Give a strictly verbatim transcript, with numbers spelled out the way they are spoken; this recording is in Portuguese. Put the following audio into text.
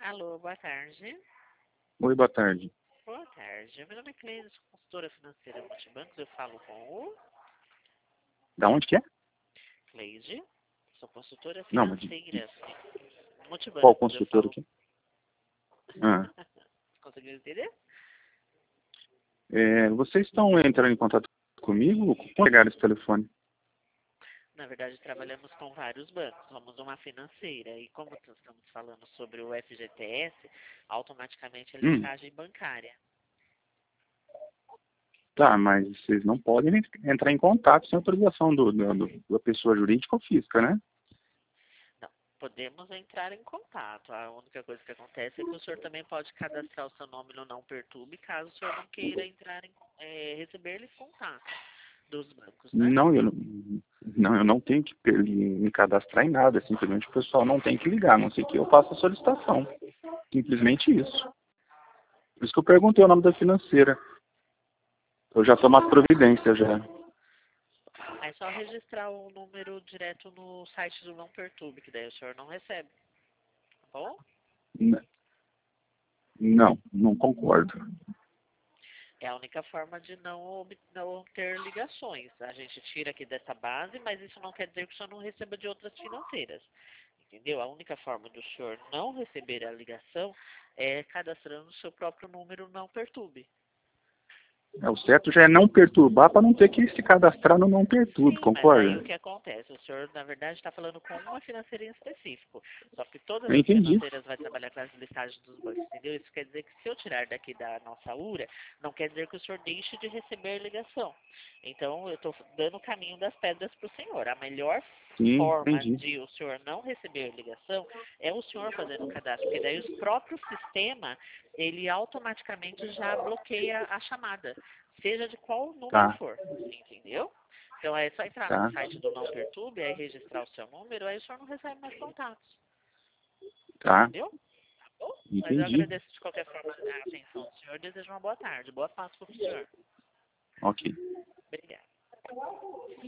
Alô, boa tarde. Oi, boa tarde. Boa tarde. Meu nome é Cleide, sou consultora financeira multibancos. Eu falo com o Da onde que é? Cleide. Sou consultora Não, mas de, financeira qual multibancos. Eu consultor falo. aqui? Ah, Conseguiu entender? é, vocês estão entrando em contato comigo? Como pegar esse telefone? Na verdade, trabalhamos com vários bancos. Somos uma financeira. E como nós estamos falando sobre o F G T S, automaticamente a Hum, listagem bancária. tá, mas vocês não podem entrar em contato sem autorização do, do, do- da pessoa jurídica ou física, né? Não, podemos entrar em contato. A única coisa que acontece é que o senhor também pode cadastrar o seu nome no Não Perturbe, caso o senhor não queira entrar em, eh, receber esse contato dos bancos, né? Não, eu não, não, eu não tenho que per- me cadastrar em nada, simplesmente o pessoal não tem que ligar, a não sei que eu faça a solicitação. Simplesmente isso. Por isso que eu perguntei o nome da financeira. Eu já tomo as providências já. É só registrar o número direto no site do Não Perturbe, que daí o senhor não recebe, tá bom? N- Não, não concordo. É a única forma de não, ob- não ter ligações. A gente tira aqui dessa base, mas isso não quer dizer que o senhor não receba de outras financeiras. Entendeu? A única forma do senhor não receber a ligação é cadastrando o seu próprio número Não Perturbe. É, o certo já é não perturbar para não ter que se cadastrar no não perturbe, Sim, mas aí o concorda? que acontece? O senhor, na verdade, está falando com uma financeira em específico. Só que todas Eu as entendi. financeiras vão trabalhar com as listagens dos bancos, entendeu? Isso quer dizer que se eu tirar daqui da nossa U R A, não quer dizer que o senhor deixe de receber ligação. Então, eu estou dando o caminho das pedras para o senhor. A melhor Sim, forma entendi. de o senhor não receber ligação é o senhor fazendo o cadastro, porque daí o próprio sistema, ele automaticamente já bloqueia a chamada, seja de qual número Tá, for, entendeu? Então é só entrar no tá, site do Não Perturbe, aí registrar o seu número, aí o senhor não recebe mais contatos, tá, entendeu? Tá bom? Mas eu entendi. agradeço de qualquer forma a atenção do senhor, desejo uma boa tarde, boa Páscoa para o senhor. Ok. Obrigada.